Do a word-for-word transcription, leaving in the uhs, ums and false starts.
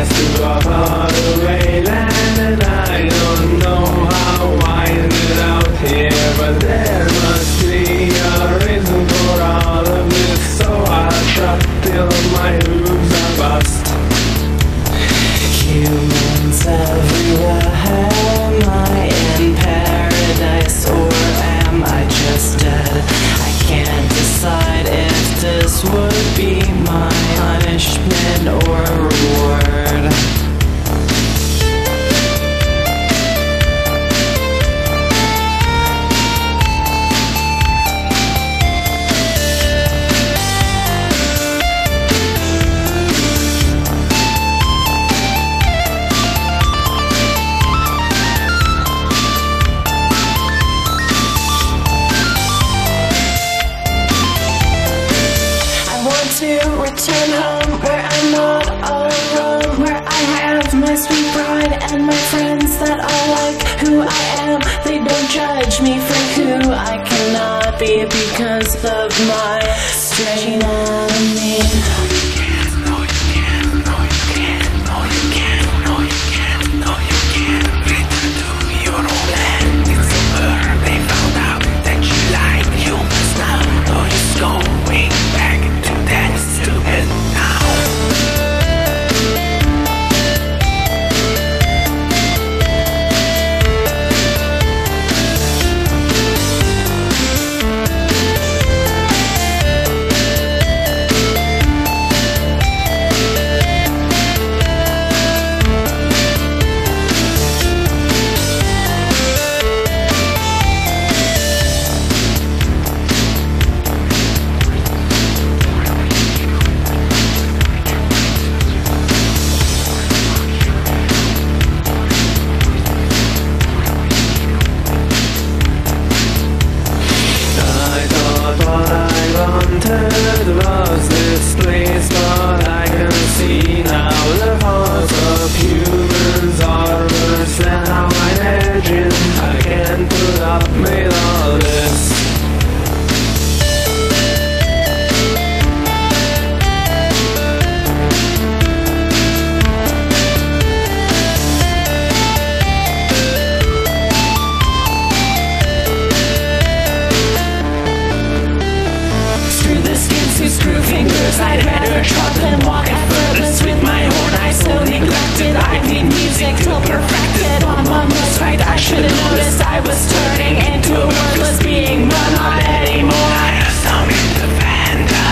paradise to a faraway land, and I don't know how I ended out here, but there must be a reason for all of this, so I trot till my hooves are bust. Humans everywhere, am I in paradise or am I just dead? I can't decide if this would be my punishment or reward. To return home where I'm not alone, where I have my sweet bride and my friends that are like who I am. They don't judge me for who I cannot be because of my strange enemy. Was this place, but I can see now the hearts of humans are worse than how I imagine. I can't put up with all this. Screw fingers, I'd rather trot than walk at furthest with my own eyes so neglected. I need music till perfected. On my most right, I should have noticed I was turning into a worthless being, but not anymore. I have sung in the Phantom.